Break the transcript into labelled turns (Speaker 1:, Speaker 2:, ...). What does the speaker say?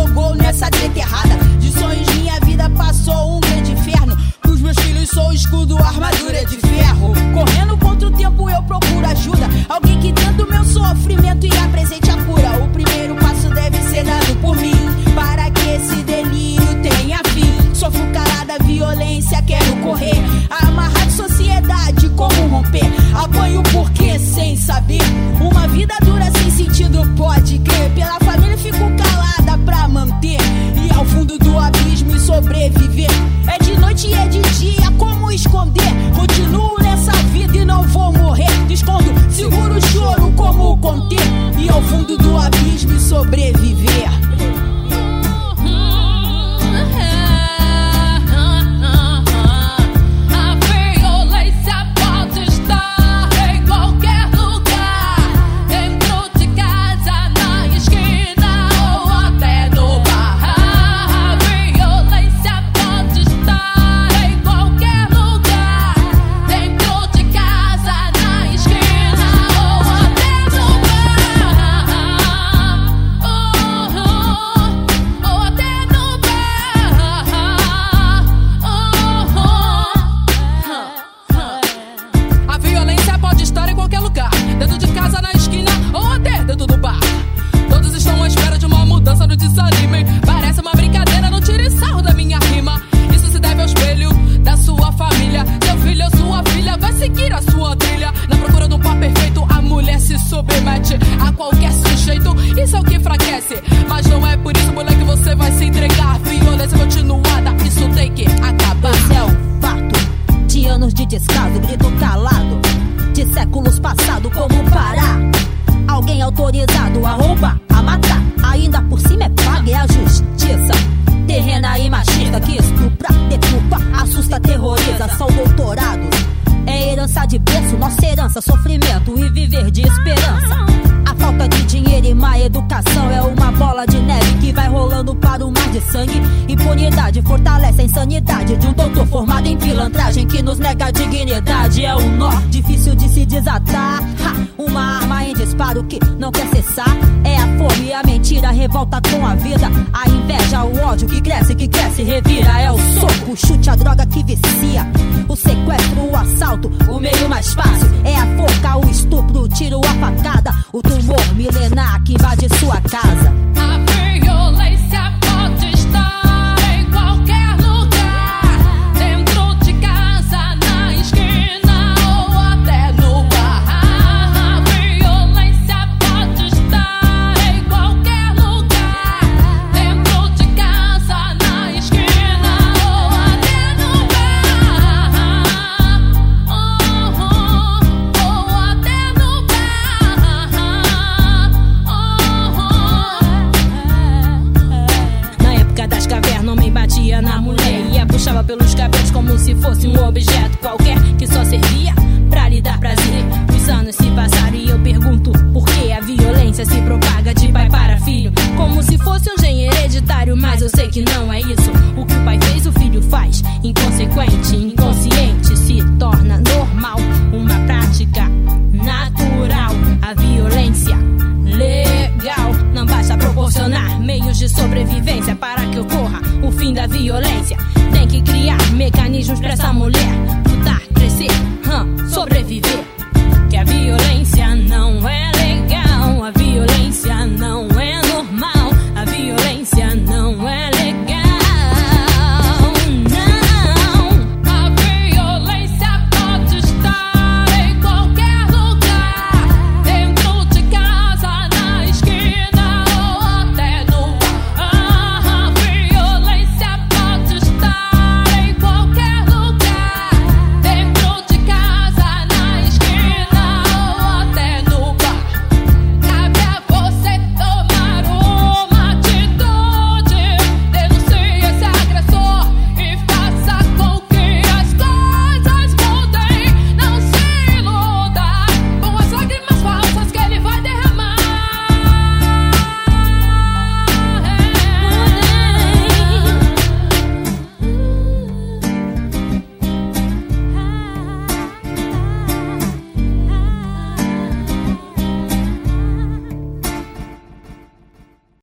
Speaker 1: jogou nessa treta errada. De sonhos minha vida passou um grande inferno. Pros meus filhos sou escudo, armadura de ferro. Correndo contra o tempo eu procuro ajuda. Alguém que entenda o meu sofrimento e apresente a cura. O primeiro passo deve ser dado por mim, para que esse delírio tenha fim. Sofro calada, violência, quero correr. Amarrar de sociedade, como romper? Apanho porque sem saber. Uma vida dura sem sentido, pode crer. Pela família fico calada pra manter. E ao fundo do abismo e sobreviver. É de noite e é de dia, como esconder? Continuo nessa vida e não vou morrer. Escondo, seguro o choro, como conter? E ao fundo do abismo e sobreviver.
Speaker 2: Sofrimento e viver de esperança. A falta de dinheiro e má educação é uma bola de neve que vai rolando para o mar de sangue. Impunidade fortalece a insanidade de um doutor formado em pilantragem que nos nega a dignidade. É um nó difícil de se desatar. Uma arma em disparo que não quer cessar. É a fome, a mentira, a revolta com a vida. A inveja, o ódio que cresce, revira. É o soco, o chute, a droga que vicia. O sequestro, o assalto, o meio mais fácil. É a forca, o estupro, o tiro, a facada. O tumor milenar que invade sua casa.
Speaker 3: A violência pode estar em qualquer lugar. Dentro de casa, na esquina ou até no bar. A violência pode estar em qualquer lugar. Dentro de casa, na esquina ou até no bar. Ou até no bar.
Speaker 2: Na época das cavernas, homem batia na mulher e a puxava pelos cabelos como se fosse um objeto qualquer que só servia pra lhe dar prazer. Os anos se passaram e eu pergunto por que a violência se propaga de pai para filho, como se fosse um gene hereditário, mas eu sei que não é isso. O que o pai fez, o filho faz. Inconsequente, inconsciente, se torna normal, uma prática natural. A violência legal não basta proporcionar meios de sobrevivência para que ocorra o fim da violência. Tem que criar mecanismos pra essa mulher lutar, crescer, sobreviver. Que a violência não é legal, a violência não